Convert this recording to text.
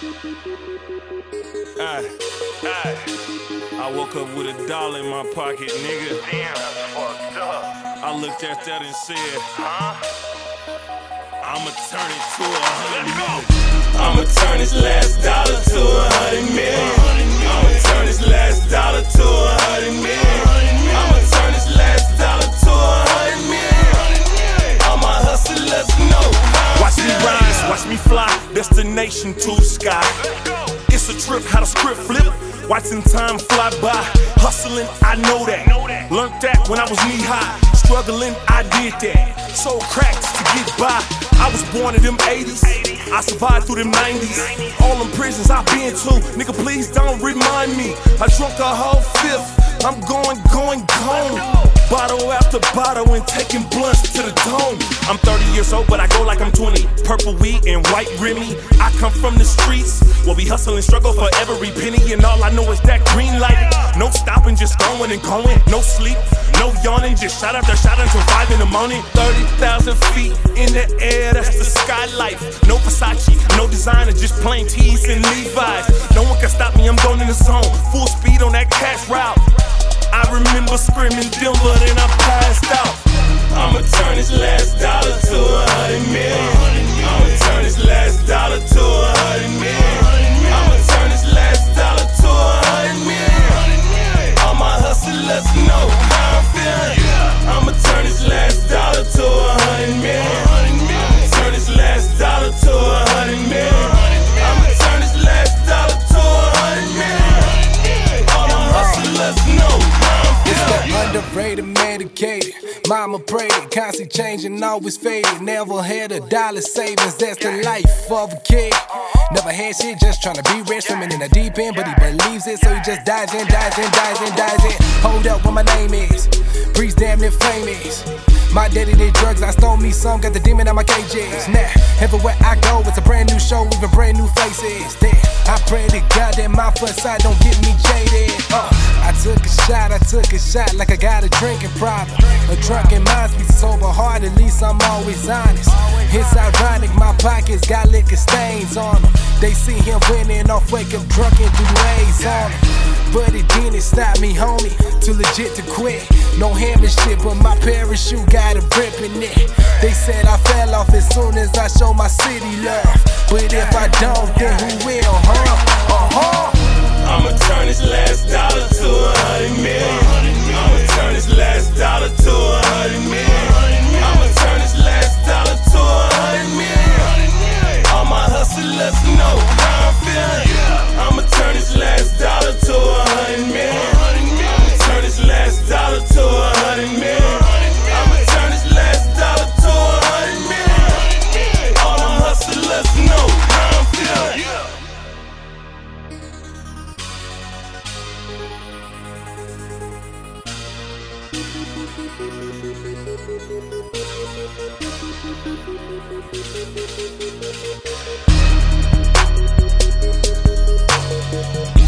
I woke up with $1 in my pocket, nigga. Damn, that's fucked up. I looked at that and said, I'ma turn it to $100 million. I'ma turn this last dollar to $100 million. I'ma turn this last dollar to $100 million. I'ma turn this last dollar to $100 million. All my hustlers know. Watch me rise, watch me fly, destination to the sky. It's a trip, how the script flip, watching time fly by. Hustling, I know that. Learned that when I was knee high. Struggling, I did that. Sold cracks to get by. I was born in them 80s. I survived through them 90s. All them prisons I've been to. Nigga, please don't remind me. I drunk a whole fifth. I'm going. Bottle after bottle and taking blunts to the dome. I'm 30 years old, but I go like I'm 20. Purple weed and white Remy. I come from the streets where we hustle and struggle for every penny, and all I know is that green light. No stopping, just going and going. No sleep, no yawning, just shot after shot until 5 in the morning. 30,000 feet in the air, that's the sky life. No Versace, no designer, just plain tees and Levi's. No one can stop me, I'm going in the zone. Full speed on that cash route. I remember screaming Denver, then I passed out. I'ma turn this last dollar to $100 million. I'ma turn this last dollar to $100 million. I'ma turn this last dollar to $100 million. All my hustlers know how I'm feeling. I'ma turn this last dollar to $100 million. I'ma turn this last dollar to $100 million. I'ma turn this last dollar to $100 million. All my hustlers know. It's the underrated, medicated. Mama prayed it, constantly changing, always faded. Never had $1 savings, that's the life of a kid. Never had shit, just tryna be rich, swimming in the deep end, but he believes it, so he just dives in. Hold up what my name is, Breeze damn near famous. My daddy did drugs, I stole me some, got the demon on my cages. Now, everywhere I go, it's a brand new show, even brand new faces. Damn, I pray to God that my front side don't get me jaded. I took a shot like I got a drinking problem. A drunken mind speaks sober heart, at least I'm always honest. It's ironic, my pockets got liquor stains on them. They see him winning off wake up drunk and do lays on him. But it didn't stop me, homie, too legit to quit. No hammer shit, but my parachute got a rip in it. They said I fell off as soon as I show my city love. But if I don't, then who will, I'ma turn this last dollar to $100 million. I'ma turn this last dollar to $100 million. I'ma turn this last dollar to $100 million. All my hustlers know how I'm feeling. I'ma turn this last dollar to $100 million. I'ma turn this last dollar to $100 million. I'ma turn this last dollar to $100 million. All my hustlers know how I'm feeling. Yeah.